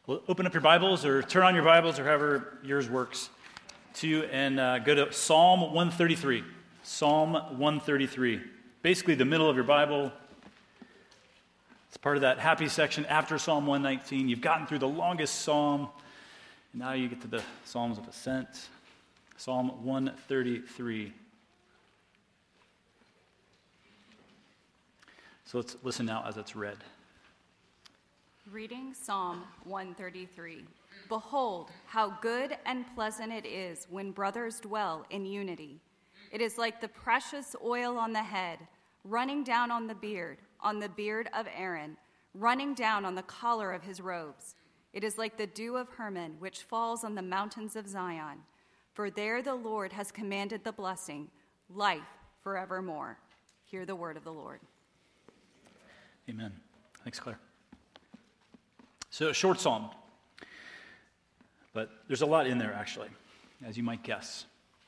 Well, open up your Bibles or turn on your Bibles or however yours works and go to Psalm 133. Psalm 133. Basically the middle of your Bible. It's part of that happy section after Psalm 119. You've gotten through the longest psalm, and now you get to the Psalms of Ascent. Psalm 133. So let's listen now as it's read. Reading Psalm 133. Behold, how good and pleasant it is when brothers dwell in unity. It is like the precious oil on the head, running down on the beard of Aaron, running down on the collar of his robes. It is like the dew of Hermon, which falls on the mountains of Zion. For there the Lord has commanded the blessing, life forevermore. Hear the word of the Lord. Amen. Thanks, Claire. So a short psalm, but there's a lot in there, actually, as you might guess.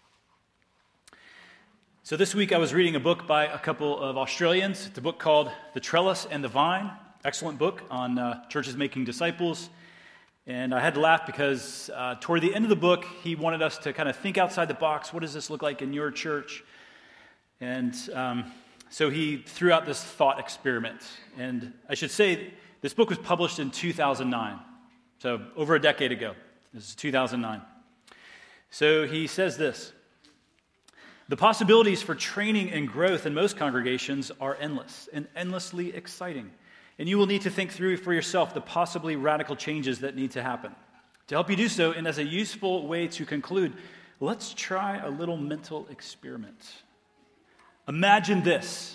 So this week I was reading a book by a couple of Australians. It's a book called The Trellis and the Vine. Excellent book on churches making disciples. And I had to laugh because toward the end of the book, he wanted us to kind of think outside the box. What does this look like in your church? And so he threw out this thought experiment. And I should say, this book was published in 2009, so over a decade ago. This is 2009. So he says this: the possibilities for training and growth in most congregations are endless and endlessly exciting. And you will need to think through for yourself the possibly radical changes that need to happen. To help you do so, and as a useful way to conclude, let's try a little mental experiment. Imagine this.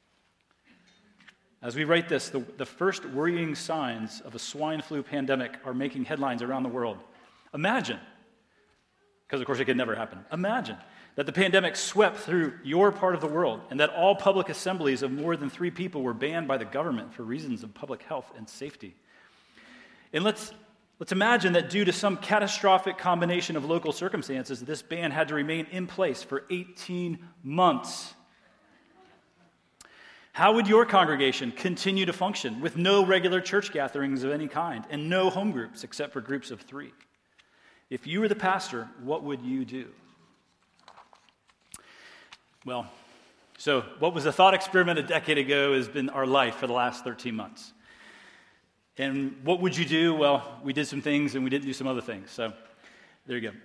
As we write this, the first worrying signs of a swine flu pandemic are making headlines around the world. Imagine, because of course it could never happen, imagine that the pandemic swept through your part of the world and that all public assemblies of more than 3 people were banned by the government for reasons of public health and safety. And let's imagine that due to some catastrophic combination of local circumstances, this ban had to remain in place for 18 months. How would your congregation continue to function with no regular church gatherings of any kind and no home groups except for groups of 3? If you were the pastor, what would you do? Well, so what was a thought experiment a decade ago has been our life for the last 13 months. And what would you do? Well, we did some things and we didn't do some other things. So there you go.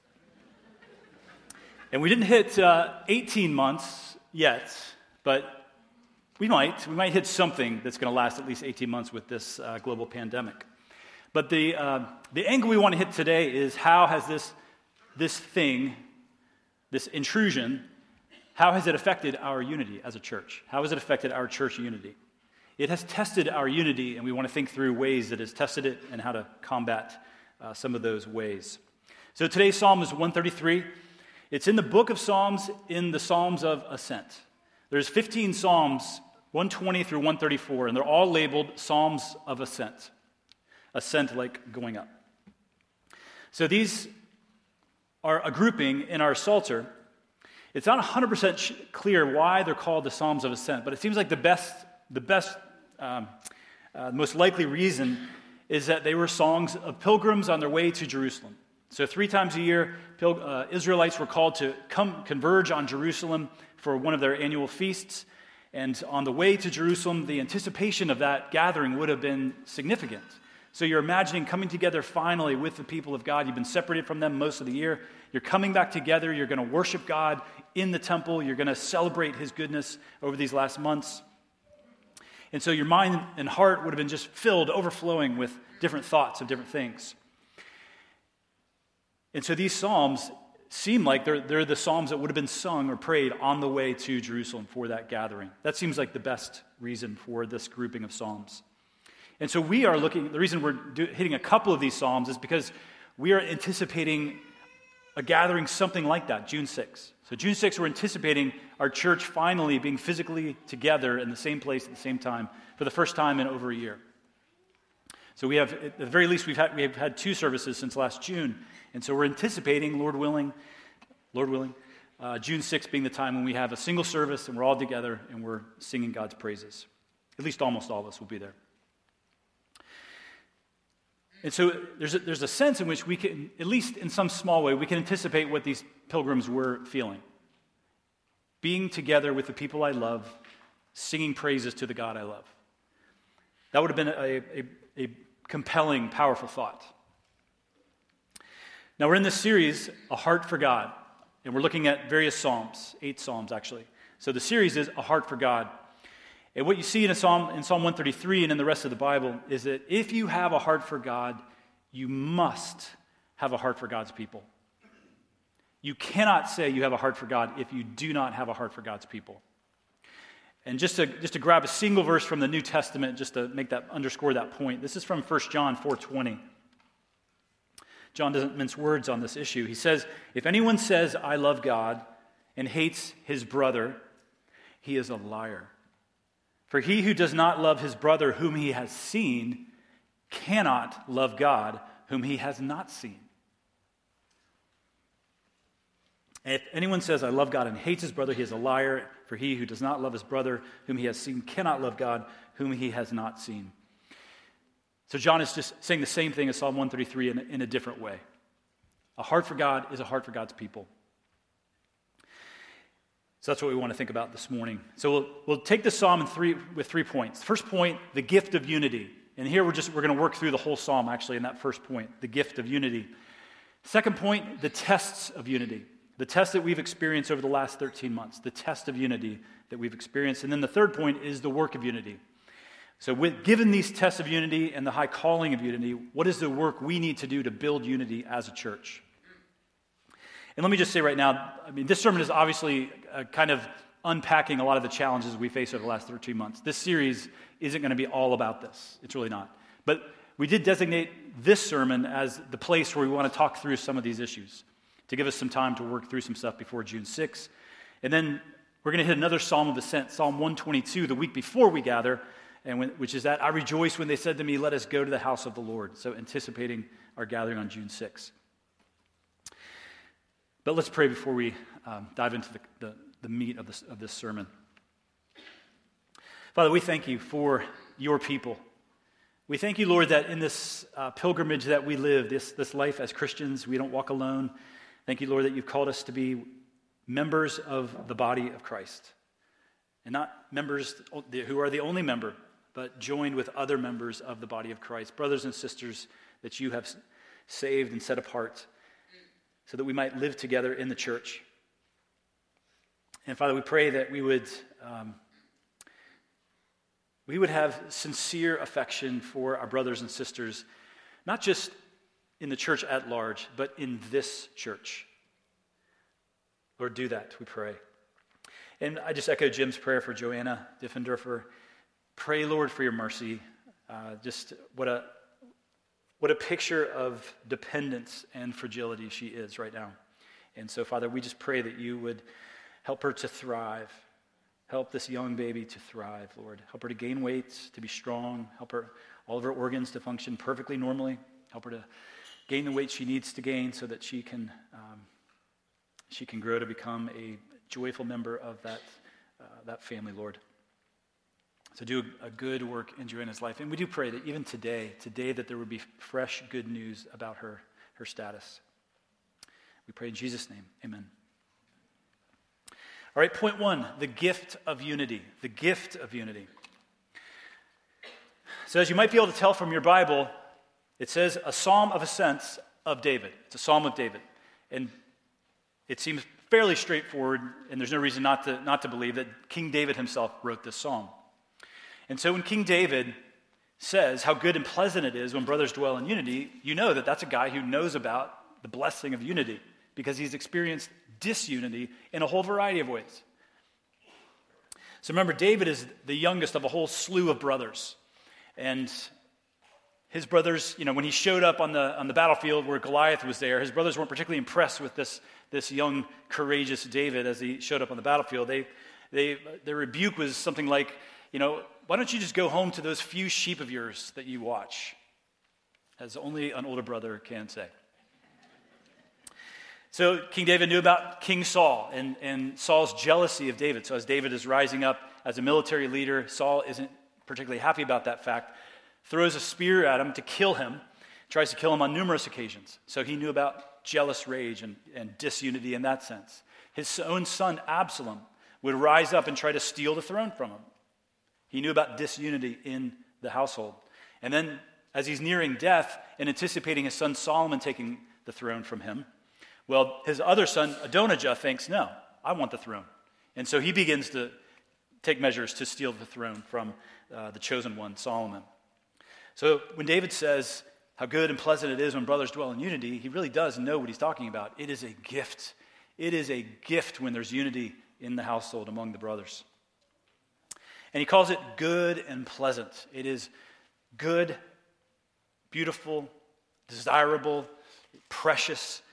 And we didn't hit 18 months yet, but we might hit something that's going to last at least 18 months with this global pandemic. But the angle we want to hit today is how has this intrusion, how has it affected our unity as a church? How has it affected our church unity? It has tested our unity, and we want to think through ways that has tested it and how to combat some of those ways. So today's psalm is 133. It's in the book of Psalms, in the Psalms of Ascent. There's 15 psalms, 120 through 134, and they're all labeled Psalms of Ascent. Ascent like going up. So these are a grouping in our Psalter. It's not 100% clear why they're called the Psalms of Ascent, but it seems like the most likely reason is that they were songs of pilgrims on their way to Jerusalem. So 3 times a year, Israelites were called to converge on Jerusalem for one of their annual feasts. And on the way to Jerusalem, the anticipation of that gathering would have been significant. So you're imagining coming together finally with the people of God. You've been separated from them most of the year. You're coming back together. You're going to worship God in the temple. You're going to celebrate His goodness over these last months. And so your mind and heart would have been just filled, overflowing with different thoughts of different things. And so these psalms seem like they're the psalms that would have been sung or prayed on the way to Jerusalem for that gathering. That seems like the best reason for this grouping of psalms. And so we are looking, the reason we're hitting a couple of these psalms is because we are anticipating a gathering something like that, June 6th. So June 6th, we're anticipating our church finally being physically together in the same place at the same time for the first time in over a year. So we have, at the very least, we have had 2 services since last June. And so we're anticipating, Lord willing, June 6th being the time when we have a single service and we're all together and we're singing God's praises. At least almost all of us will be there. And so there's a sense in which we can, at least in some small way, we can anticipate what these pilgrims were feeling. Being together with the people I love, singing praises to the God I love. That would have been a compelling, powerful thought. Now we're in this series, A Heart for God, and we're looking at various psalms, 8 psalms actually. So the series is A Heart for God. And what you see in Psalm 133 and in the rest of the Bible is that if you have a heart for God, you must have a heart for God's people. You cannot say you have a heart for God if you do not have a heart for God's people. And just to grab a single verse from the New Testament, just to underscore that point, this is from 1 John 4:20. John doesn't mince words on this issue. He says, if anyone says, I love God, and hates his brother, he is a liar. For he who does not love his brother whom he has seen cannot love God whom he has not seen. And if anyone says, I love God and hates his brother, he is a liar. For he who does not love his brother whom he has seen cannot love God whom he has not seen. So John is just saying the same thing as Psalm 133 in a different way. A heart for God is a heart for God's people. So that's what we want to think about this morning. So we'll take this psalm with 3 points. First point, the gift of unity. And here we're going to work through the whole psalm actually in that first point, the gift of unity. Second point, the tests of unity. The test that we've experienced over the last 13 months, the test of unity that we've experienced. And then the third point is the work of unity. So given these tests of unity and the high calling of unity, what is the work we need to do to build unity as a church? And let me just say right now, this sermon is obviously kind of unpacking a lot of the challenges we face over the last 13 months. This series isn't going to be all about this. It's really not. But we did designate this sermon as the place where we want to talk through some of these issues, to give us some time to work through some stuff before June 6th. And then we're going to hit another Psalm of Ascent, Psalm 122, the week before we gather, which is that I rejoiced when they said to me, let us go to the house of the Lord. So anticipating our gathering on June 6th. But let's pray before we dive into the meat of this sermon. Father, we thank you for your people. We thank you, Lord, that in this pilgrimage that we live, this life as Christians, we don't walk alone. Thank you, Lord, that you've called us to be members of the body of Christ. And not members who are the only member, but joined with other members of the body of Christ, brothers and sisters that you have saved and set apart, so that we might live together in the church. And Father, we pray that we would have sincere affection for our brothers and sisters, not just in the church at large, but in this church. Lord, do that, we pray. And I just echo Jim's prayer for Joanna Diffenderfer. Pray, Lord, for your mercy. Just what a picture of dependence and fragility she is right now. And so, Father, we just pray that you would help her to thrive. Help this young baby to thrive, Lord. Help her to gain weight, to be strong. Help her, all of her organs to function perfectly normally. Help her to gain the weight she needs to gain so that she can grow to become a joyful member of that family, Lord. So do a good work in Joanna's life. And we do pray that even today that there would be fresh good news about her status. We pray in Jesus' name. Amen. All right, point 1, the gift of unity. The gift of unity. So as you might be able to tell from your Bible, it says a psalm of ascents of David. It's a psalm of David. And it seems fairly straightforward, and there's no reason not to believe that King David himself wrote this psalm. And so when King David says how good and pleasant it is when brothers dwell in unity, you know that that's a guy who knows about the blessing of unity because he's experienced disunity in a whole variety of ways. So remember, David is the youngest of a whole slew of brothers. And his brothers, when he showed up on the battlefield where Goliath was there, his brothers weren't particularly impressed with this young, courageous David as he showed up on the battlefield. Their rebuke was something like, why don't you just go home to those few sheep of yours that you watch? As only an older brother can say. So King David knew about King Saul and Saul's jealousy of David. So as David is rising up as a military leader, Saul isn't particularly happy about that fact, throws a spear at him to kill him, tries to kill him on numerous occasions. So he knew about jealous rage and disunity in that sense. His own son, Absalom, would rise up and try to steal the throne from him. He knew about disunity in the household. And then, as he's nearing death and anticipating his son Solomon taking the throne from him, well, his other son, Adonijah, thinks, no, I want the throne. And so he begins to take measures to steal the throne from the chosen one, Solomon. So when David says how good and pleasant it is when brothers dwell in unity, he really does know what he's talking about. It is a gift. It is a gift when there's unity in the household among the brothers. And he calls it good and pleasant. It is good, beautiful, desirable, precious.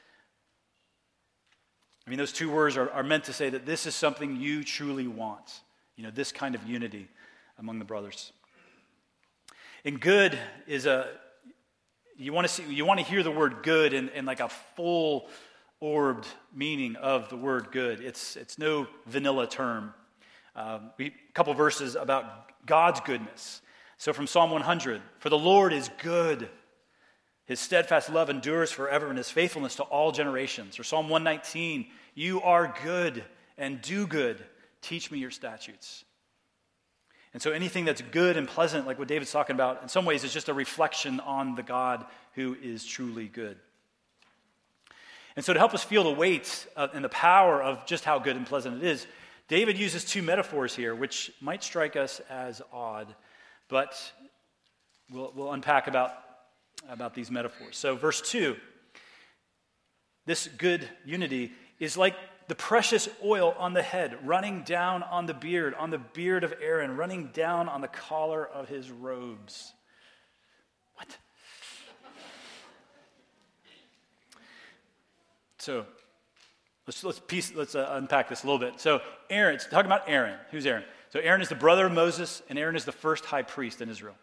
I mean, those two words are meant to say that this is something you truly want. This kind of unity among the brothers. And good is you want to hear the word good in like a full orbed meaning of the word good. It's no vanilla term. A couple verses about God's goodness. So from Psalm 100, for the Lord is good. His steadfast love endures forever, and his faithfulness to all generations. Or Psalm 119, you are good and do good. Teach me your statutes. And so anything that's good and pleasant, like what David's talking about, in some ways is just a reflection on the God who is truly good. And so to help us feel the weight and the power of just how good and pleasant it is, David uses two metaphors here, which might strike us as odd, but we'll unpack about these metaphors. So verse 2, this good unity is like the precious oil on the head, running down on the beard of Aaron, running down on the collar of his robes. What? So let's unpack this a little bit. So Aaron, it's talking about Aaron. Who's Aaron? So Aaron is the brother of Moses, and Aaron is the first high priest in Israel.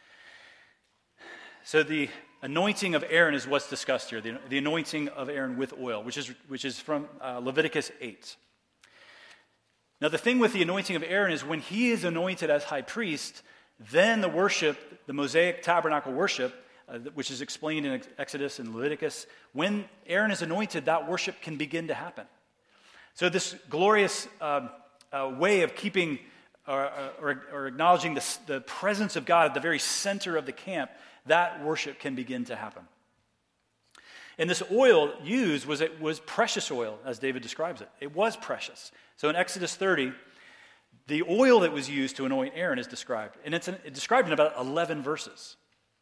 So the anointing of Aaron is what's discussed here, the anointing of Aaron with oil, which is from Leviticus 8. Now the thing with the anointing of Aaron is when he is anointed as high priest, then the worship, the Mosaic tabernacle worship, which is explained in Exodus and Leviticus, when Aaron is anointed, that worship can begin to happen. So this glorious way of keeping or acknowledging the presence of God at the very center of the camp, that worship can begin to happen. And this oil used was precious oil, as David describes it. It was precious. So in Exodus 30, the oil that was used to anoint Aaron is described. And it's described in about 11 verses.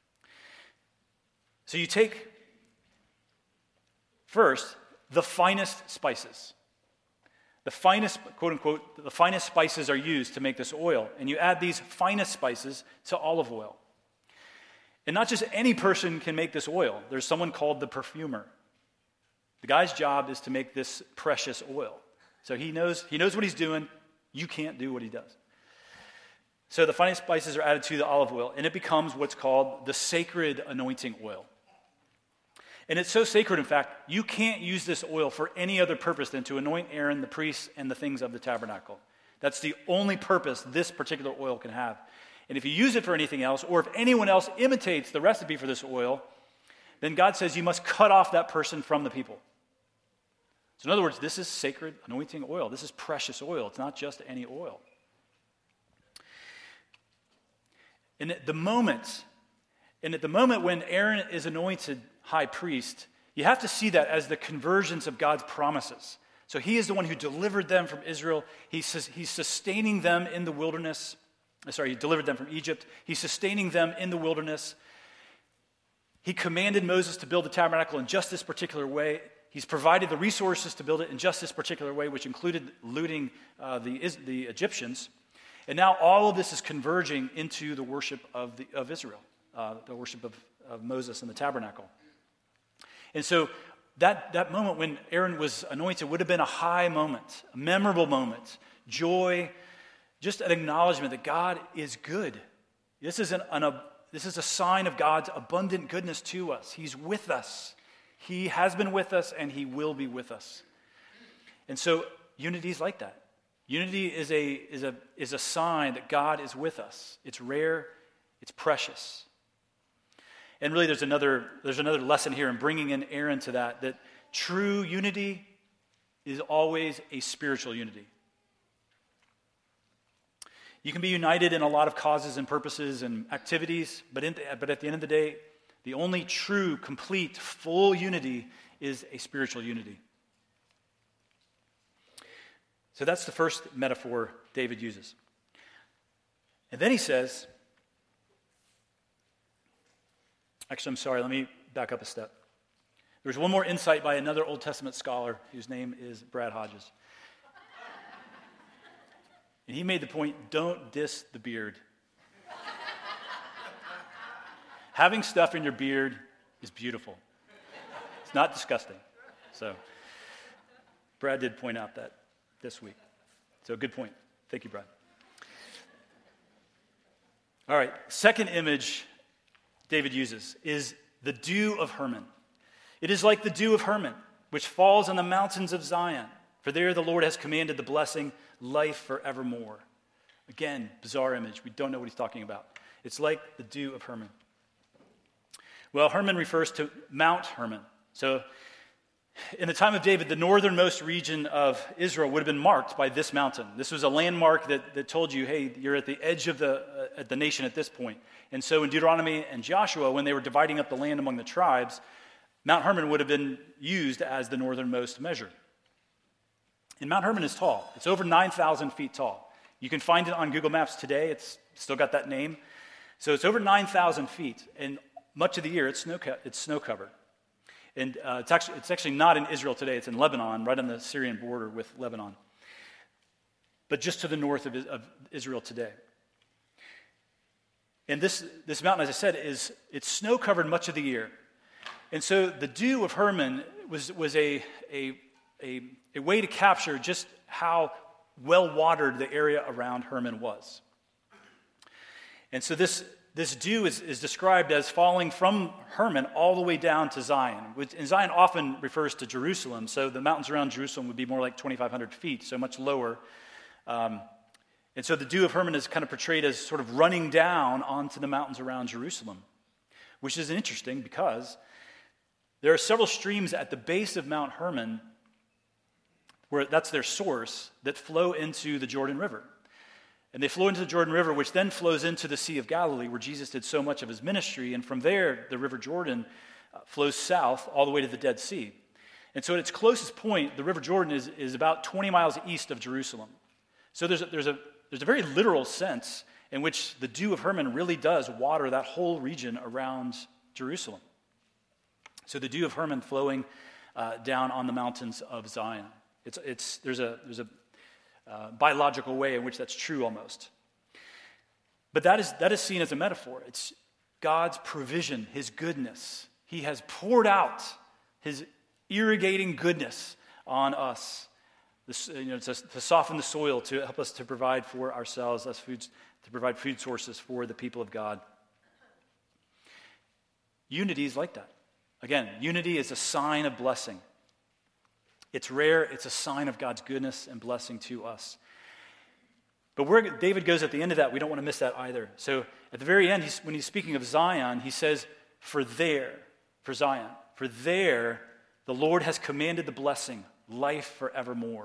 So you take, first, the finest spices. The finest, quote unquote, the finest spices are used to make this oil. And you add these finest spices to olive oil. And not just any person can make this oil. There's someone called the perfumer. The guy's job is to make this precious oil. So he knows what he's doing. You can't do what he does. So the finest spices are added to the olive oil, and it becomes what's called the sacred anointing oil. And it's so sacred, in fact, you can't use this oil for any other purpose than to anoint Aaron, the priest, and the things of the tabernacle. That's the only purpose this particular oil can have. And if you use it for anything else, or if anyone else imitates the recipe for this oil, then God says you must cut off that person from the people. So in other words, this is sacred anointing oil. This is precious oil. It's not just any oil. And at the moment when Aaron is anointed high priest, you have to see that as the convergence of God's promises. So he is the one who delivered them from Israel. He's sustaining them in the wilderness. He delivered them from Egypt. He's sustaining them in the wilderness. He commanded Moses to build the tabernacle in just this particular way. He's provided the resources to build it in just this particular way, which included looting the Egyptians. And now all of this is converging into the worship of Israel, the worship of Moses and the tabernacle. And so that moment when Aaron was anointed would have been a high moment, a memorable moment, joy, just an acknowledgement that God is good. This is a sign of God's abundant goodness to us. He's with us. He has been with us, and he will be with us. And so unity is like that. Unity is a sign that God is with us. It's rare. It's precious. And really there's another lesson here in bringing in Aaron to that true unity is always a spiritual unity. You can be united in a lot of causes and purposes and activities, but at the end of the day, the only true, complete, full unity is a spiritual unity. So that's the first metaphor David uses. And then he says, actually, I'm sorry, let me back up a step. There's one more insight by another Old Testament scholar whose name is Brad Hodges. And he made the point, don't diss the beard. Having stuff in your beard is beautiful. It's not disgusting. So, Brad did point out that this week. So, good point. Thank you, Brad. All right, second image David uses is the dew of Hermon. It is like the dew of Hermon, which falls on the mountains of Zion. For there the Lord has commanded the blessing, life forevermore. Again, bizarre image. We don't know what he's talking about. It's like the dew of Hermon. Well, Hermon refers to Mount Hermon. So in the time of David, the northernmost region of Israel would have been marked by this mountain. This was a landmark that told you, hey, you're at the edge of the nation at this point. And so in Deuteronomy and Joshua, when they were dividing up the land among the tribes, Mount Hermon would have been used as the northernmost measure. And Mount Hermon is tall. It's over 9,000 feet tall. You can find it on Google Maps today. It's still got that name. So it's over 9,000 feet, and much of the year it's snow-covered. And it's actually not in Israel today. It's in Lebanon, right on the Syrian border with Lebanon. But just to the north of Israel today. And this mountain, as I said, it's snow-covered much of the year. And so the dew of Hermon was a way to capture just how well-watered the area around Hermon was. And so this dew is described as falling from Hermon all the way down to Zion. And Zion often refers to Jerusalem, so the mountains around Jerusalem would be more like 2,500 feet, so much lower. And so the dew of Hermon is kind of portrayed as sort of running down onto the mountains around Jerusalem, which is interesting because there are several streams at the base of Mount Hermon, where that's their source, that flow into the Jordan River. And they flow into the Jordan River, which then flows into the Sea of Galilee, where Jesus did so much of his ministry. And from there, the River Jordan flows south all the way to the Dead Sea. And so at its closest point, the River Jordan is about 20 miles east of Jerusalem. So there's a very literal sense in which the dew of Hermon really does water that whole region around Jerusalem. So the dew of Hermon flowing down on the mountains of Zion. There's a biological way in which that's true almost. But that is seen as a metaphor. It's God's provision, his goodness. He has poured out his irrigating goodness on us, to soften the soil, to help us to provide for ourselves, to provide food sources for the people of God. Unity is like that. Again, unity is a sign of blessing. It's rare. It's a sign of God's goodness and blessing to us. But where David goes at the end of that, we don't want to miss that either. So at the very end, when he's speaking of Zion, he says, for Zion, the Lord has commanded the blessing, life forevermore.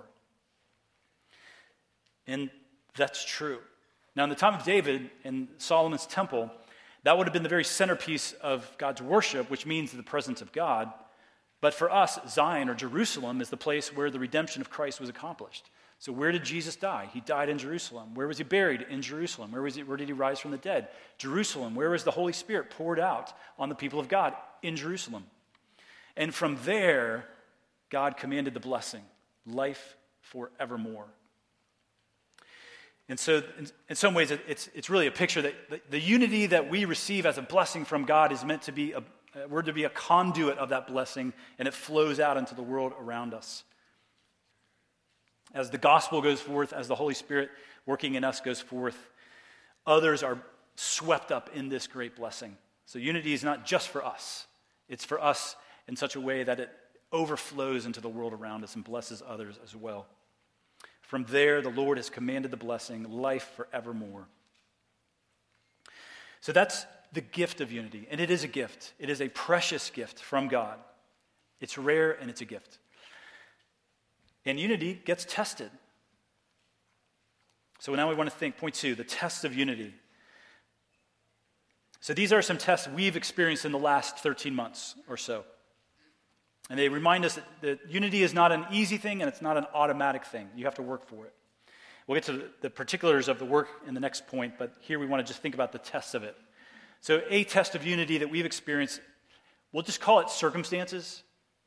And that's true. Now, in the time of David in Solomon's temple, that would have been the very centerpiece of God's worship, which means the presence of God. But for us, Zion or Jerusalem is the place where the redemption of Christ was accomplished. So where did Jesus die? He died in Jerusalem. Where was he buried? In Jerusalem. Where did he rise from the dead? Jerusalem. Where was the Holy Spirit poured out on the people of God? In Jerusalem. And from there, God commanded the blessing, life forevermore. And so in some ways, it's really a picture that the unity that we receive as a blessing from God is meant to be we're to be a conduit of that blessing, and it flows out into the world around us. As the gospel goes forth, as the Holy Spirit working in us goes forth, others are swept up in this great blessing. So unity is not just for us. It's for us in such a way that it overflows into the world around us and blesses others as well. From there, the Lord has commanded the blessing, life forevermore. So that's the gift of unity. And it is a gift. It is a precious gift from God. It's rare and it's a gift. And unity gets tested. So now we want to think, point 2, the tests of unity. So these are some tests we've experienced in the last 13 months or so. And they remind us that unity is not an easy thing and it's not an automatic thing. You have to work for it. We'll get to the particulars of the work in the next point, but here we want to just think about the tests of it. So a test of unity that we've experienced, we'll just call it circumstances.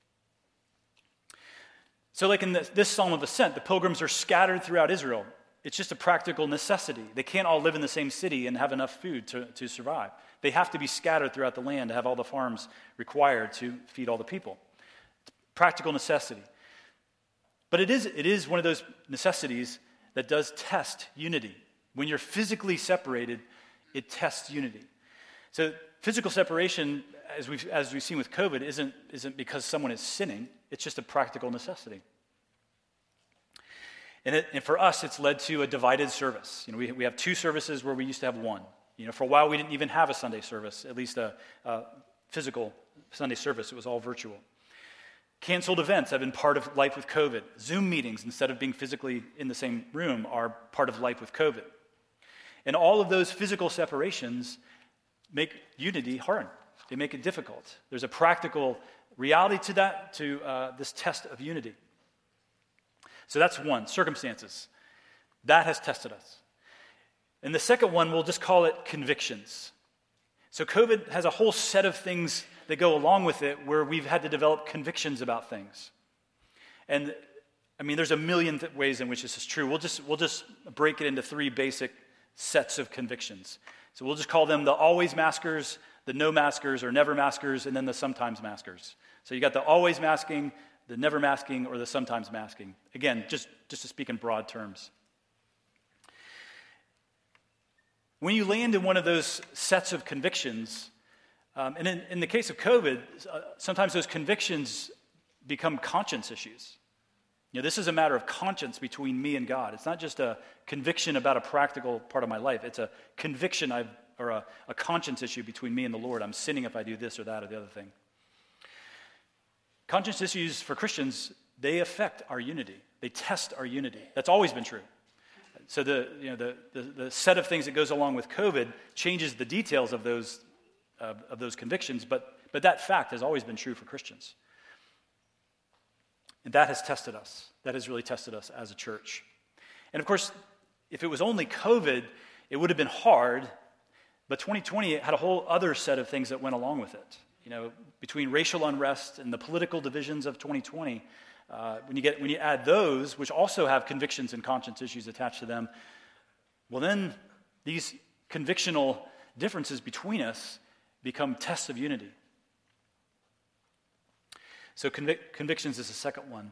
So like in this Psalm of Ascent, the pilgrims are scattered throughout Israel. It's just a practical necessity. They can't all live in the same city and have enough food to survive. They have to be scattered throughout the land to have all the farms required to feed all the people. Practical necessity. But it is one of those necessities that does test unity. When you're physically separated, it tests unity. So physical separation, as we've seen with COVID, isn't because someone is sinning. It's just a practical necessity. And for us, it's led to a divided service. We have 2 services where we used to have 1. For a while, we didn't even have a Sunday service, at least a physical Sunday service. It was all virtual. Canceled events have been part of life with COVID. Zoom meetings, instead of being physically in the same room, are part of life with COVID. And all of those physical separations make unity hard. They make it difficult. There's a practical reality to that, to this test of unity. So that's 1, circumstances. That has tested us. And the second one, we'll just call it convictions. So COVID has a whole set of things that go along with it where we've had to develop convictions about things. And there's a million ways in which this is true. We'll just break it into 3 basic sets of convictions. So we'll just call them the always maskers, the no maskers or never maskers, and then the sometimes maskers. So you got the always masking, the never masking, or the sometimes masking. Again, just to speak in broad terms. When you land in one of those sets of convictions, and in the case of COVID, sometimes those convictions become conscience issues. This is a matter of conscience between me and God. It's not just a conviction about a practical part of my life. It's a conviction or a conscience issue between me and the Lord. I'm sinning if I do this or that or the other thing. Conscience issues for Christians, they affect our unity. They test our unity. That's always been true. So the set of things that goes along with COVID changes the details of those convictions, but that fact has always been true for Christians. And that has tested us. That has really tested us as a church. And of course, if it was only COVID, it would have been hard, but 2020 had a whole other set of things that went along with it. Between racial unrest and the political divisions of 2020, when you add those, which also have convictions and conscience issues attached to them, well then these convictional differences between us become tests of unity. So convictions is the second one.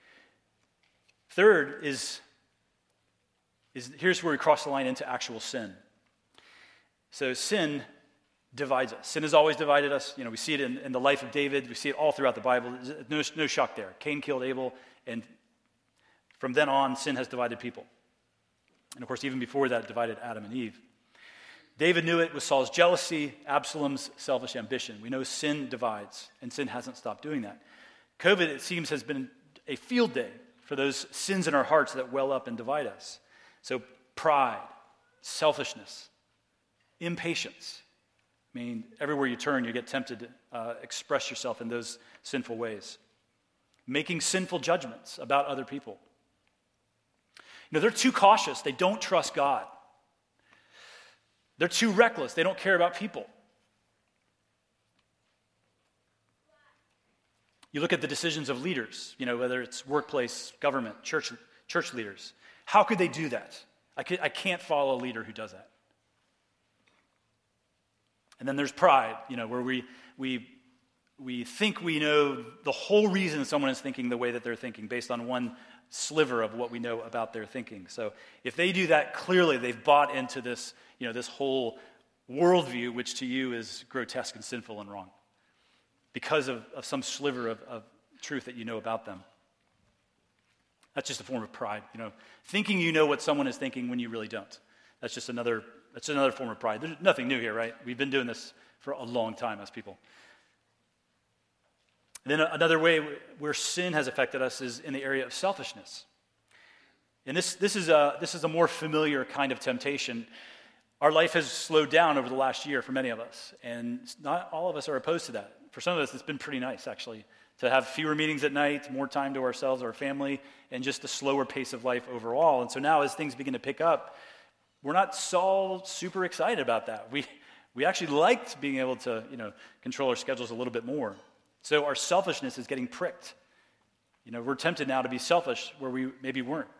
Third is here's where we cross the line into actual sin. So sin divides us. Sin has always divided us. We see it in the life of David. We see it all throughout the Bible. No shock there. Cain killed Abel, and from then on, sin has divided people. And of course, even before that, it divided Adam and Eve. David knew it with Saul's jealousy, Absalom's selfish ambition. We know sin divides, and sin hasn't stopped doing that. COVID, it seems, has been a field day for those sins in our hearts that well up and divide us. So pride, selfishness, impatience. Everywhere you turn, you get tempted to express yourself in those sinful ways. Making sinful judgments about other people. They're too cautious. They don't trust God. They're too reckless. They don't care about people. You look at the decisions of leaders, whether it's workplace, government, church leaders. How could they do that? I can't follow a leader who does that. And then there's pride, where we think we know the whole reason someone is thinking the way that they're thinking based on one sliver of what we know about their thinking. So if they do that, clearly they've bought into this, this whole worldview, which to you is grotesque and sinful and wrong because of some sliver of truth that you know about them. That's just a form of pride, thinking you know what someone is thinking when you really don't. That's just another That's another form of pride. There's nothing new here, right? We've been doing this for a long time as people. And then another way where sin has affected us is in the area of selfishness. And this is a more familiar kind of temptation. Our life has slowed down over the last year for many of us, and not all of us are opposed to that. For some of us, it's been pretty nice, actually, to have fewer meetings at night, more time to ourselves, our family, and just a slower pace of life overall. And so now as things begin to pick up, we're not so super excited about that. We actually liked being able to, control our schedules a little bit more. So our selfishness is getting pricked. We're tempted now to be selfish where we maybe weren't.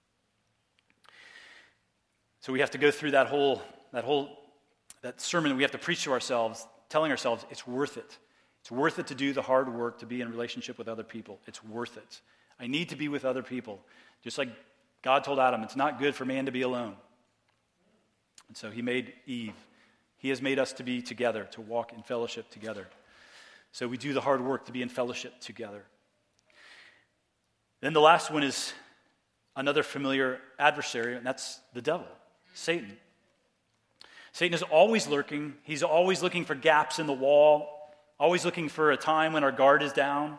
So we have to go through that sermon we have to preach to ourselves, telling ourselves it's worth it. It's worth it to do the hard work, to be in relationship with other people. It's worth it. I need to be with other people. Just like God told Adam, it's not good for man to be alone. And so he made Eve. He has made us to be together, to walk in fellowship together. So we do the hard work to be in fellowship together. Then the last one is another familiar adversary, and that's the devil, Satan. Satan is always lurking. He's always looking for gaps in the wall, always looking for a time when our guard is down.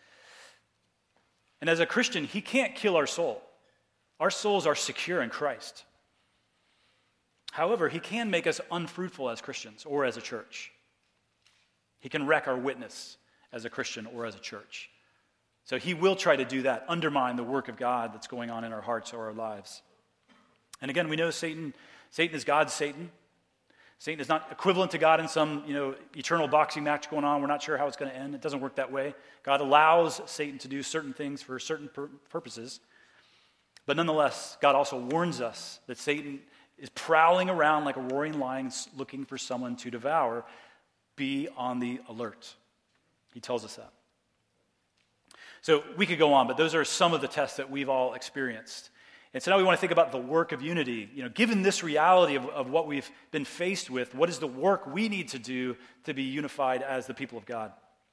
And as a Christian, he can't kill our soul. Our souls are secure in Christ. However, he can make us unfruitful as Christians or as a church. He can wreck our witness as a Christian or as a church. So he will try to do that, undermine the work of God that's going on in our hearts or our lives. And again, we know Satan is God's Satan. Satan is not equivalent to God in some, eternal boxing match going on. We're not sure how it's going to end. It doesn't work that way. God allows Satan to do certain things for certain purposes. But nonetheless, God also warns us that Satan is prowling around like a roaring lion looking for someone to devour. Be on the alert. He tells us that. So we could go on, but those are some of the tests that we've all experienced. And so now we want to think about the work of unity. Given this reality of what we've been faced with, what is the work we need to do to be unified as the people of God?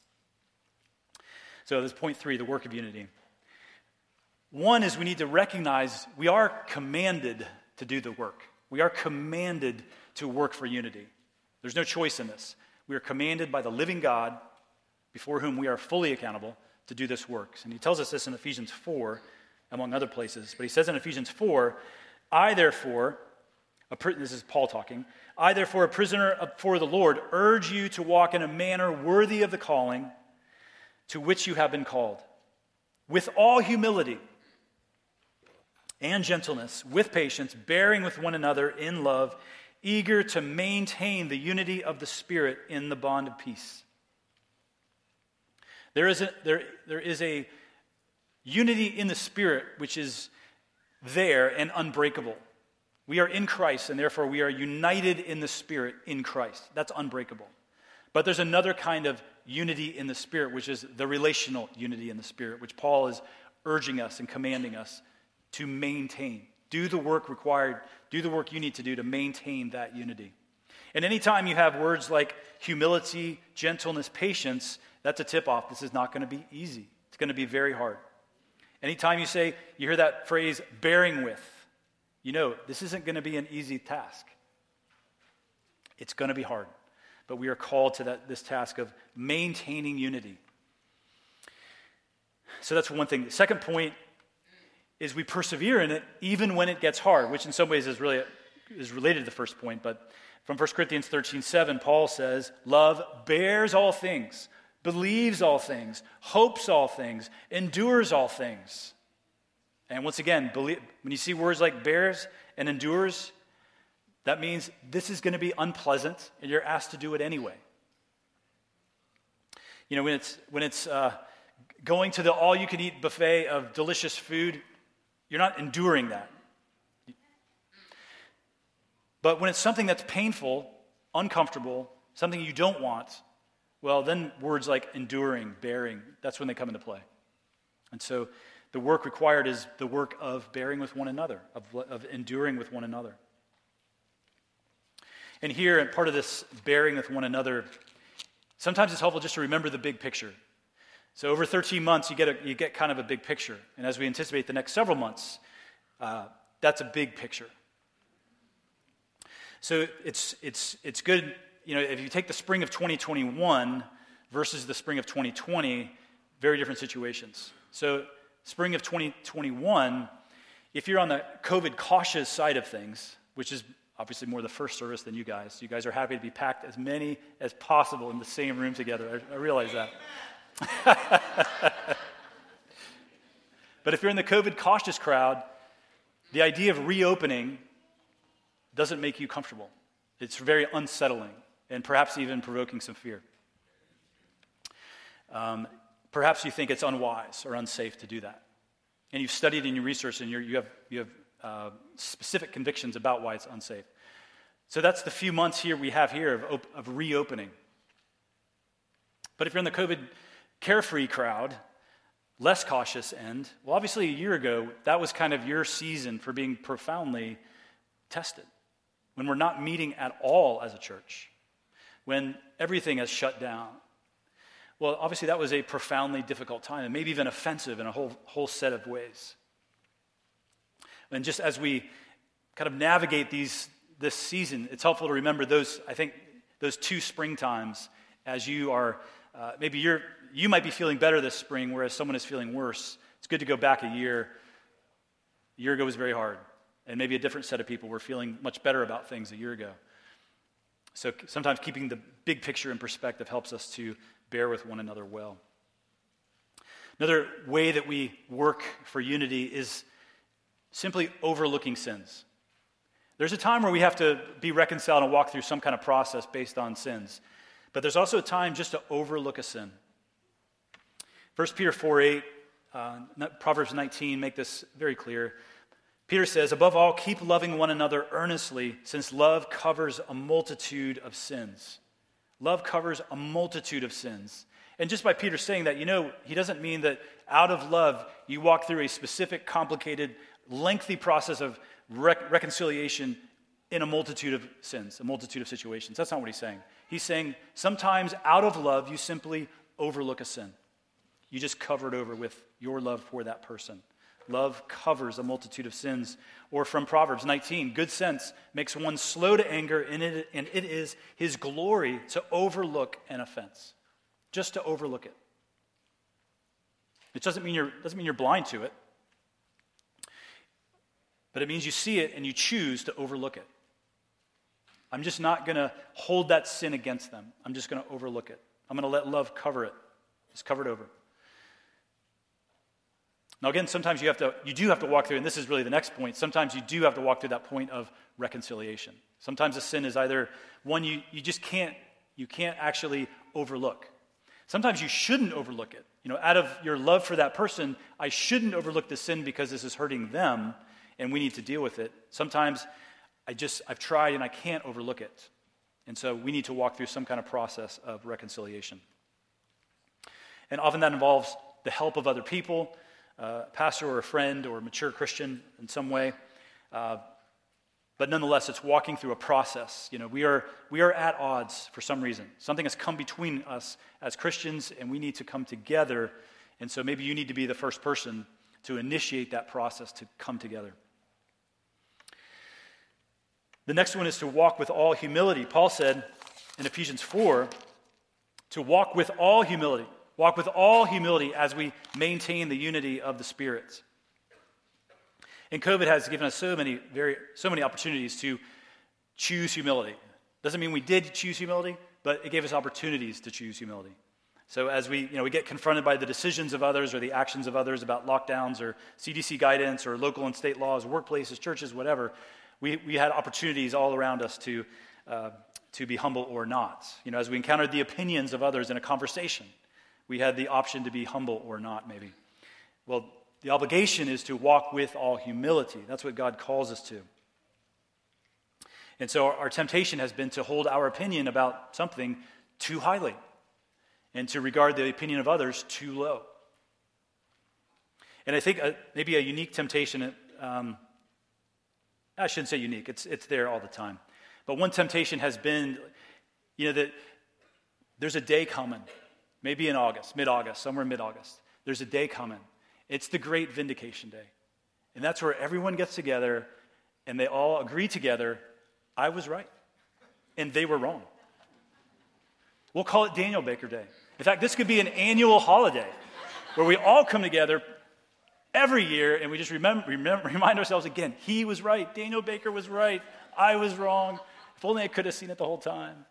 So this is point 3, the work of unity. One is we need to recognize we are commanded to do the work. We are commanded to work for unity. There's no choice in this. We are commanded by the living God, before whom we are fully accountable, to do this work. And he tells us this in Ephesians 4, among other places. But he says in Ephesians 4, I therefore, this is Paul talking, I therefore, a prisoner for the Lord, urge you to walk in a manner worthy of the calling to which you have been called, with all humility and gentleness, with patience, bearing with one another in love, eager to maintain the unity of the Spirit in the bond of peace. There is a unity in the Spirit which is there and unbreakable. We are in Christ, and therefore we are united in the Spirit in Christ. That's unbreakable. But there's another kind of unity in the Spirit, which is the relational unity in the Spirit, which Paul is urging us and commanding us to maintain. Do the work required, do the work you need to do to maintain that unity. And anytime you have words like humility, gentleness, patience, that's a tip-off. This is not going to be easy. It's going to be very hard. Anytime you hear that phrase, bearing with, this isn't going to be an easy task. It's going to be hard. But we are called to this task of maintaining unity. So that's one thing. The second point is we persevere in it even when it gets hard, which in some ways is related to the first point. But from 1 Corinthians 13:7, Paul says, love bears all things, believes all things, hopes all things, endures all things. And once again, when you see words like bears and endures, that means this is going to be unpleasant and you're asked to do it anyway. When it's going to the all-you-can-eat buffet of delicious food, you're not enduring that. But when it's something that's painful, uncomfortable, something you don't want, well, then words like enduring, bearing, that's when they come into play. And so the work required is the work of bearing with one another, of enduring with one another. And here, and part of this bearing with one another, sometimes it's helpful just to remember the big picture. So over 13 months, you get kind of a big picture. And as we anticipate the next several months, that's a big picture. So it's good, if you take the spring of 2021 versus the spring of 2020, very different situations. So spring of 2021, if you're on the COVID cautious side of things, which is obviously more the first service than you guys are happy to be packed as many as possible in the same room together. I realize that. But if you're in the COVID cautious crowd, the idea of reopening doesn't make you comfortable. It's very unsettling and perhaps even provoking some fear. Perhaps you think it's unwise or unsafe to do that. And you've studied and you researched and you have specific convictions about why it's unsafe. So that's the few months here we have here of reopening. But if you're in the COVID carefree crowd, less cautious end, well, obviously a year ago, that was kind of your season for being profoundly tested. When we're not meeting at all as a church, when everything has shut down. Well, obviously that was a profoundly difficult time, and maybe even offensive in a whole set of ways. And just as we kind of navigate this season, it's helpful to remember those two spring times as you are, maybe you might be feeling better this spring, whereas someone is feeling worse. It's good to go back a year. A year ago was very hard, and maybe a different set of people were feeling much better about things a year ago. So sometimes keeping the big picture in perspective helps us to bear with one another well. Another way that we work for unity is simply overlooking sins. There's a time where we have to be reconciled and walk through some kind of process based on sins. But there's also a time just to overlook a sin. 1 Peter 4:8, Proverbs 19 make this very clear. Peter says, above all, keep loving one another earnestly, since love covers a multitude of sins. Love covers a multitude of sins. And just by Peter saying that, he doesn't mean that out of love, you walk through a specific, complicated, lengthy process of reconciliation in a multitude of sins, a multitude of situations. That's not what he's saying. He's saying sometimes out of love, you simply overlook a sin. You just cover it over with your love for that person. Love covers a multitude of sins. Or from Proverbs 19, good sense makes one slow to anger, and it is his glory to overlook an offense. Just to overlook it. It doesn't mean you're blind to it, but it means you see it and you choose to overlook it. I'm just not going to hold that sin against them. I'm just going to overlook it. I'm going to let love cover it. Just cover it over. Now again, sometimes you do have to walk through, and this is really the next point, sometimes you do have to walk through that point of reconciliation. Sometimes a sin is either one you can't actually overlook. Sometimes you shouldn't overlook it. Out of your love for that person, I shouldn't overlook the sin because this is hurting them, and we need to deal with it. Sometimes I've tried and I can't overlook it. And so we need to walk through some kind of process of reconciliation. And often that involves the help of other people, a pastor or a friend or a mature Christian in some way. But nonetheless, it's walking through a process. We are at odds for some reason. Something has come between us as Christians, and we need to come together. And so maybe you need to be the first person to initiate that process to come together. The next one is to walk with all humility. Paul said in Ephesians 4, to walk with all humility. Walk with all humility as we maintain the unity of the Spirit. And COVID has given us so many opportunities to choose humility. Doesn't mean we did choose humility, but it gave us opportunities to choose humility. So as we get confronted by the decisions of others or the actions of others about lockdowns or CDC guidance or local and state laws, workplaces, churches, whatever, we had opportunities all around us to be humble or not. As we encountered the opinions of others in a conversation, we had the option to be humble or not, maybe. Well, the obligation is to walk with all humility. That's what God calls us to. And so our temptation has been to hold our opinion about something too highly and to regard the opinion of others too low. And I think maybe a unique temptation, I shouldn't say unique, it's there all the time. But one temptation has been, that there's a day coming, maybe in August, mid-August, somewhere in mid-August. There's a day coming. It's the great vindication day. And that's where everyone gets together and they all agree together I was right, and they were wrong. We'll call it Daniel Baker Day. In fact, this could be an annual holiday where we all come together every year and we just remind ourselves again, he was right, Daniel Baker was right, I was wrong. If only I could have seen it the whole time.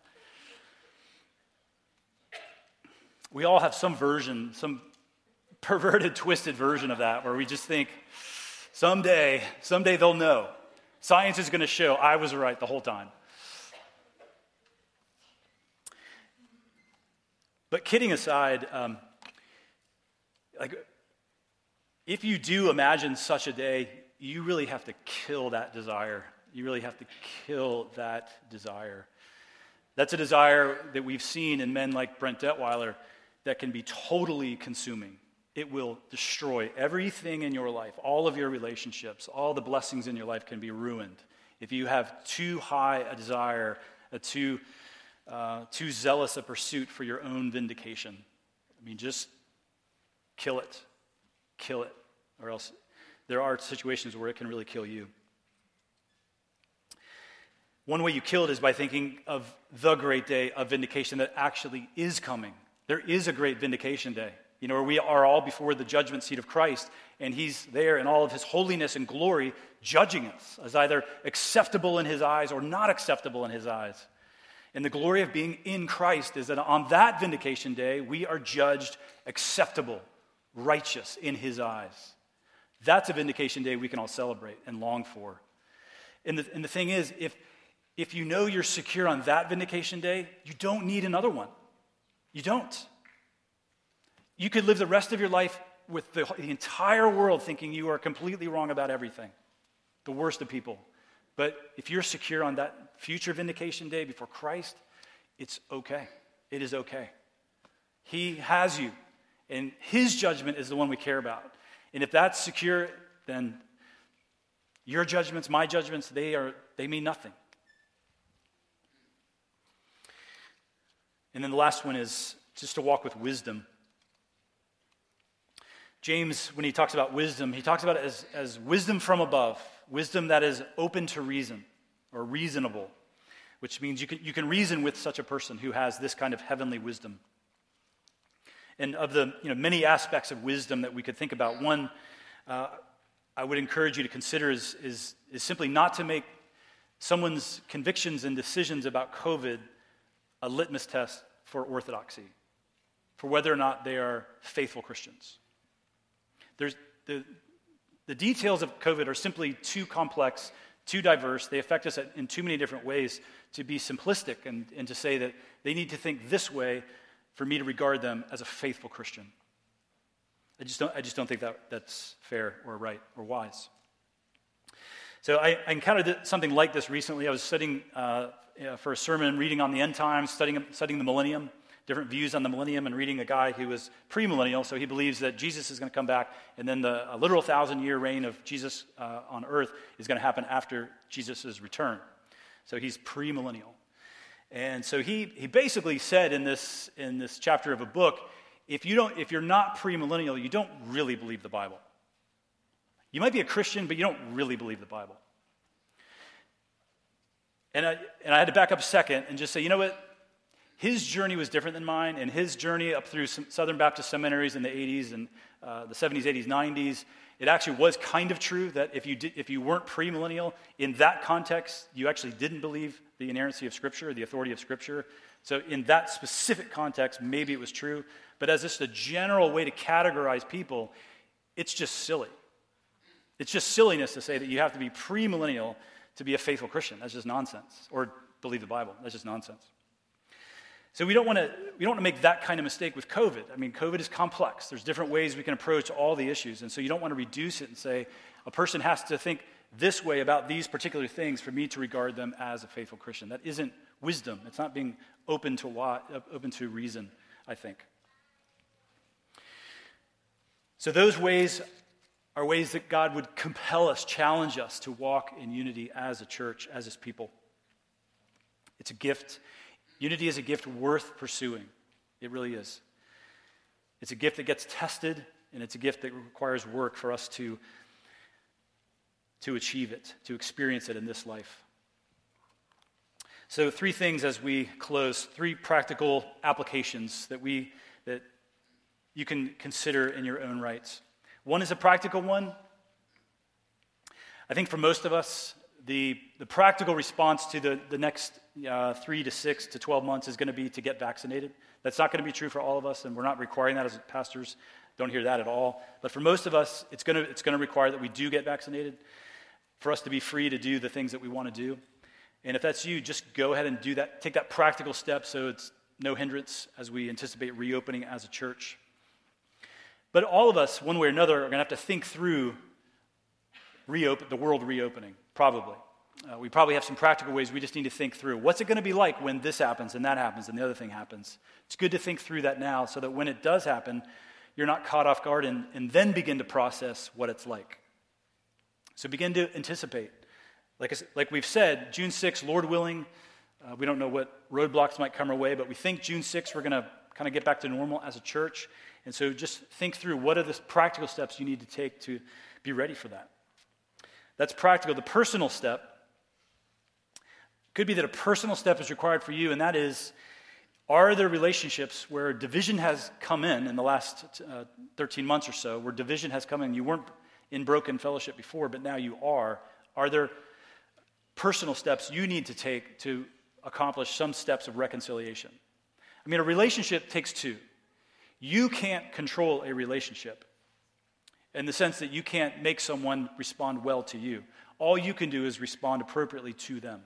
We all have some version, some perverted, twisted version of that where we just think, someday they'll know. Science is going to show I was right the whole time. But kidding aside, if you do imagine such a day, you really have to kill that desire. You really have to kill that desire. That's a desire that we've seen in men like Brent Detweiler that can be totally consuming. It will destroy everything in your life, all of your relationships, all the blessings in your life can be ruined if you have too high a desire, too zealous a pursuit for your own vindication. I mean, just kill it, or else there are situations where it can really kill you. One way you kill it is by thinking of the great day of vindication that actually is coming. There is a great vindication day, where we are all before the judgment seat of Christ, and he's there in all of his holiness and glory, judging us as either acceptable in his eyes or not acceptable in his eyes. And the glory of being in Christ is that on that vindication day, we are judged acceptable, righteous in his eyes. That's a vindication day we can all celebrate and long for. And the thing is, if you know you're secure on that vindication day, you don't need another one. You don't. You could live the rest of your life with the entire world thinking you are completely wrong about everything, the worst of people. But if you're secure on that future vindication day before Christ, it's okay. It is okay. He has you, and his judgment is the one we care about. And if that's secure, then your judgments, my judgments, they mean nothing. And then the last one is just to walk with wisdom. James, when he talks about wisdom, he talks about it as wisdom from above, wisdom that is open to reason or reasonable, which means you can reason with such a person who has this kind of heavenly wisdom. And of the many aspects of wisdom that we could think about, one I would encourage you to consider is simply not to make someone's convictions and decisions about COVID a litmus test for orthodoxy, for whether or not they are faithful Christians. There's the details of COVID are simply too complex, too diverse. They affect us in too many different ways to be simplistic and to say that they need to think this way for me to regard them as a faithful Christian. I just don't think that's fair or right or wise. So I encountered something like this recently. I was studying for a sermon, reading on the end times, studying the millennium, different views on the millennium, and reading a guy who was premillennial, so he believes that Jesus is going to come back, and then the literal 1,000-year reign of Jesus on earth is going to happen after Jesus' return. So he's premillennial. And so he basically said in this chapter of a book, if you're not premillennial, you don't really believe the Bible. You might be a Christian, but you don't really believe the Bible. And I had to back up a second and just say, you know what? His journey was different than mine, and his journey up through some Southern Baptist seminaries in the 80s and the 70s, 80s, 90s, it actually was kind of true that if you weren't premillennial, in that context, you actually didn't believe the inerrancy of Scripture, the authority of Scripture. So in that specific context, maybe it was true. But as just a general way to categorize people, it's just silly. It's just silliness to say that you have to be premillennial to be a faithful Christian. That's just nonsense. Or believe the Bible. That's just nonsense. So we don't want to make that kind of mistake with COVID. I mean, COVID is complex. There's different ways we can approach all the issues. And so you don't want to reduce it and say, a person has to think this way about these particular things for me to regard them as a faithful Christian. That isn't wisdom. It's not being open to reason, I think. So those ways are ways that God would compel us, challenge us to walk in unity as a church, as his people. It's a gift. Unity is a gift worth pursuing. It really is. It's a gift that gets tested, and it's a gift that requires work for us to achieve it, to experience it in this life. So 3 things as we close, 3 practical applications that you can consider in your own rights. One is a practical one. I think for most of us, the practical response to the next 3 to 6 to 12 months is going to be to get vaccinated. That's not going to be true for all of us, and we're not requiring that as pastors. Don't hear that at all. But for most of us, it's going to require that we do get vaccinated for us to be free to do the things that we want to do. And if that's you, just go ahead and do that. Take that practical step so it's no hindrance as we anticipate reopening as a church. But all of us, one way or another, are going to have to think through the world reopening, probably. We probably have some practical ways we just need to think through. What's it going to be like when this happens and that happens and the other thing happens? It's good to think through that now so that when it does happen, you're not caught off guard and then begin to process what it's like. So begin to anticipate. Like we've said, June 6th, Lord willing, we don't know what roadblocks might come our way, but we think June 6th we're going to kind of get back to normal as a church. And so just think through what are the practical steps you need to take to be ready for that. That's practical. The personal step could be that a personal step is required for you, and that is, are there relationships where division has come in the last 13 months or so, where division has come in? You weren't in broken fellowship before, but now you are. Are there personal steps you need to take to accomplish some steps of reconciliation? I mean, a relationship takes 2. You can't control a relationship in the sense that you can't make someone respond well to you. All you can do is respond appropriately to them.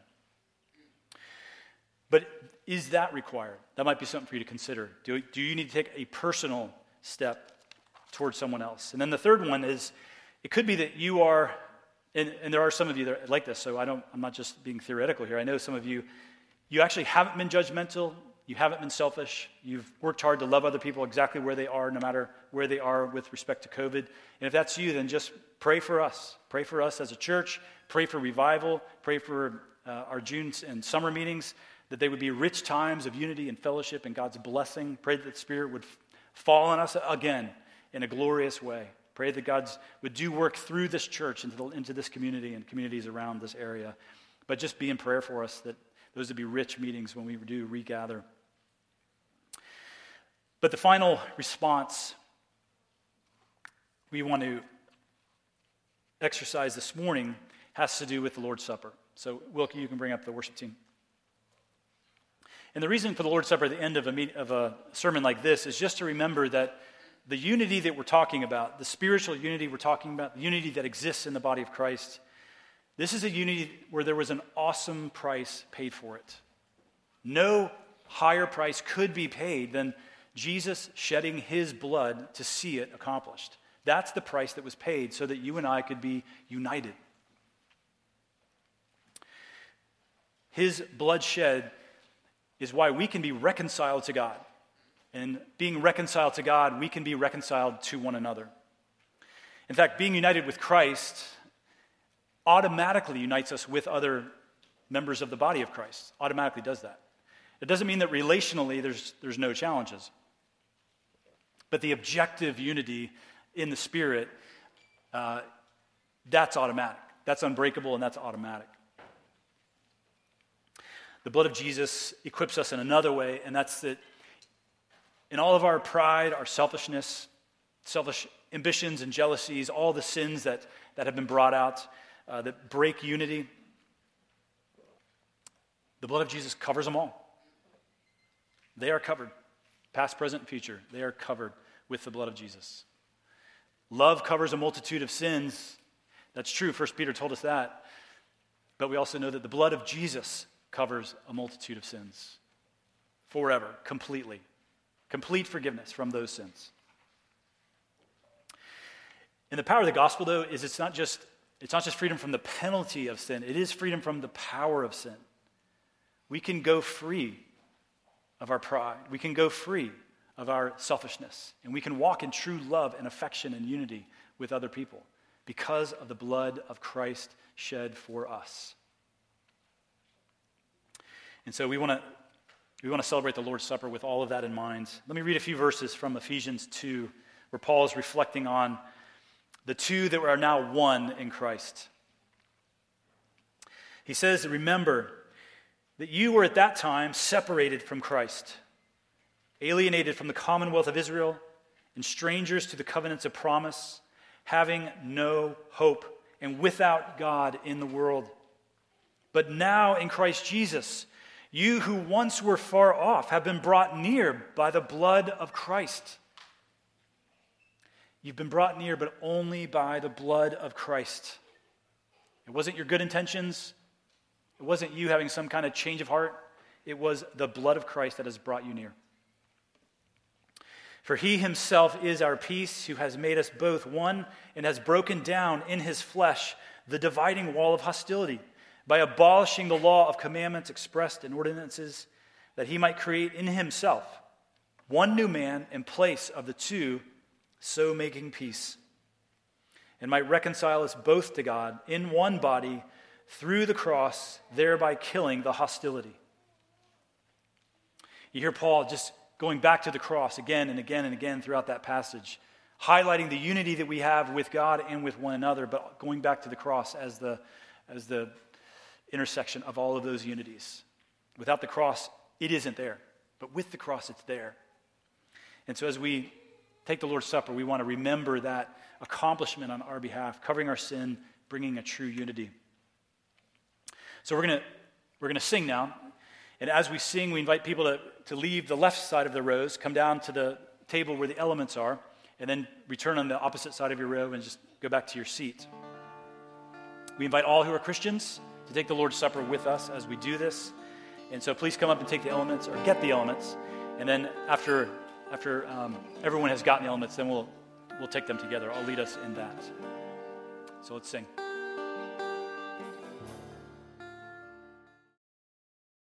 But is that required? That might be something for you to consider. Do you need to take a personal step towards someone else? And then the third one is, it could be that you are, and there are some of you that are like this, so I'm not just being theoretical here. I know some of you actually haven't been judgmental. You haven't been selfish. You've worked hard to love other people exactly where they are, no matter where they are with respect to COVID. And if that's you, then just pray for us. Pray for us as a church. Pray for revival. Pray for our June and summer meetings, that they would be rich times of unity and fellowship and God's blessing. Pray that the Spirit would fall on us again in a glorious way. Pray that God would do work through this church into this community and communities around this area. But just be in prayer for us that those would be rich meetings when we do regather. But the final response we want to exercise this morning has to do with the Lord's Supper. So, Wilkie, you can bring up the worship team. And the reason for the Lord's Supper at the end of a sermon like this is just to remember that the unity that we're talking about, the spiritual unity we're talking about, the unity that exists in the body of Christ, this is a unity where there was an awesome price paid for it. No higher price could be paid than Jesus shedding his blood to see it accomplished. That's the price that was paid so that you and I could be united. His blood shed is why we can be reconciled to God. And being reconciled to God, we can be reconciled to one another. In fact, being united with Christ automatically unites us with other members of the body of Christ. Automatically does that. It doesn't mean that relationally there's no challenges. But the objective unity in the Spirit, that's automatic. That's unbreakable and that's automatic. The blood of Jesus equips us in another way, and that's that in all of our pride, our selfishness, selfish ambitions and jealousies, all the sins that have been brought out that break unity, the blood of Jesus covers them all. They are covered. Past, present, and future, they are covered with the blood of Jesus. Love covers a multitude of sins. That's true. 1 Peter told us that. But we also know that the blood of Jesus covers a multitude of sins forever, completely. Complete forgiveness from those sins. And the power of the gospel, though, is it's not just freedom from the penalty of sin. It is freedom from the power of sin. We can go free of our pride. We can go free of our selfishness. And we can walk in true love and affection and unity with other people because of the blood of Christ shed for us. And so we want to celebrate the Lord's Supper with all of that in mind. Let me read a few verses from Ephesians 2, where Paul is reflecting on the two that are now one in Christ. He says, remember that you were at that time separated from Christ, alienated from the commonwealth of Israel, and strangers to the covenants of promise, having no hope and without God in the world. But now in Christ Jesus, you who once were far off have been brought near by the blood of Christ. You've been brought near, but only by the blood of Christ. It wasn't your good intentions. It wasn't you having some kind of change of heart. It was the blood of Christ that has brought you near. For he himself is our peace, who has made us both one and has broken down in his flesh the dividing wall of hostility by abolishing the law of commandments expressed in ordinances, that he might create in himself one new man in place of the two, so making peace, and might reconcile us both to God in one body through the cross, thereby killing the hostility. You hear Paul just going back to the cross again and again and again throughout that passage, highlighting the unity that we have with God and with one another, but going back to the cross as the intersection of all of those unities. Without the cross, it isn't there. But with the cross, it's there. And so as we take the Lord's Supper, we want to remember that accomplishment on our behalf, covering our sin, bringing a true unity. So we're going to sing now. And as we sing, we invite people to leave the left side of the rows, come down to the table where the elements are, and then return on the opposite side of your row and just go back to your seat. We invite all who are Christians to take the Lord's Supper with us as we do this. And so please come up and take the elements, or get the elements. And then after everyone has gotten the elements, then we'll take them together. I'll lead us in that. So let's sing.